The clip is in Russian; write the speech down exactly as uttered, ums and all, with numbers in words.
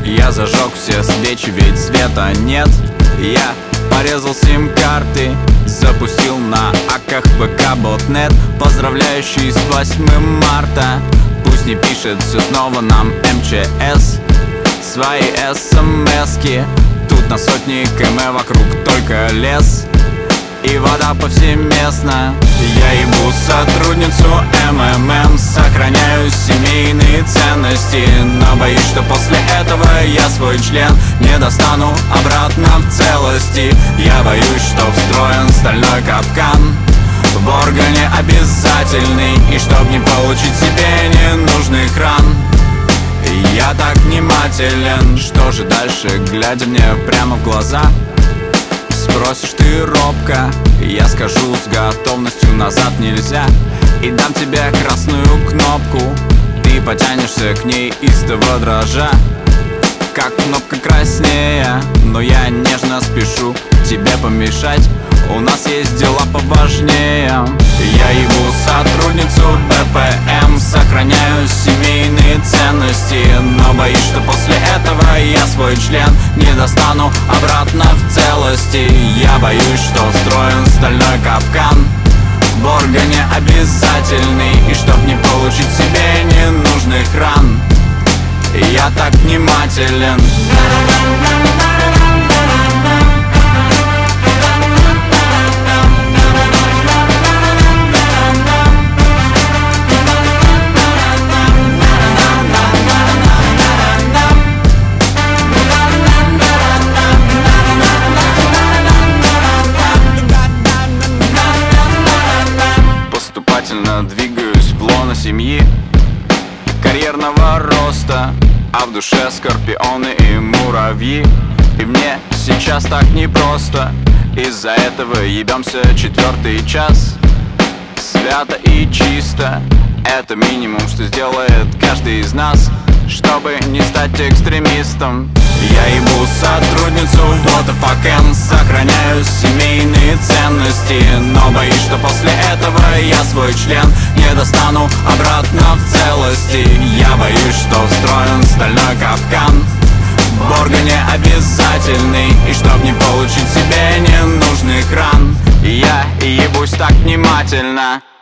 Я зажег все свечи, ведь света нет. Я порезал сим-карты, запустил на аках ВК ботнет, поздравляющий с восьмым марта. Пусть не пишет все снова нам эм че эс свои смски. Тут на сотни км вокруг только лес и вода повсеместно. Я ебу сотрудницу эм эм эм, сохраняю семейные ценности, но боюсь, что после этого я свой член не достану обратно в целости. Я боюсь, что встроен стальной капкан в органе обязательный, и чтоб не получить себе ненужных ран, я так внимателен. Что же дальше, глядя мне прямо в глаза? Спросишь ты робко, я скажу с готовностью назад нельзя, и дам тебе красную кнопку. Ты потянешься к ней истово дрожа, как кнопка краснее, но я нежно спешу тебе помешать. У нас есть дела поважнее. Я ебу сотрудницу бэ пэ эм, сохраняю семейные ценности, но боюсь, что после этого я свой член не достану обратно в целости. Я боюсь, что встроен стальной капкан в органе обязательный, и чтоб не получить себе ненужных ран, я так внимателен. Двигаюсь в лоно семьи, карьерного роста, а в душе скорпионы и муравьи. И мне сейчас так непросто, из-за этого ебемся четвертый час. Свято и чисто, это минимум, что сделает каждый из нас, чтобы не стать экстремистом. Я ебу сотрудницу what the fuck am, сохраняю семейные ценности, но боюсь, что после этого я свой член не достану обратно в целости. Я боюсь, что встроен стальной капкан в органе обязательный, и чтоб не получить себе ненужных ран, я ебусь так внимательно.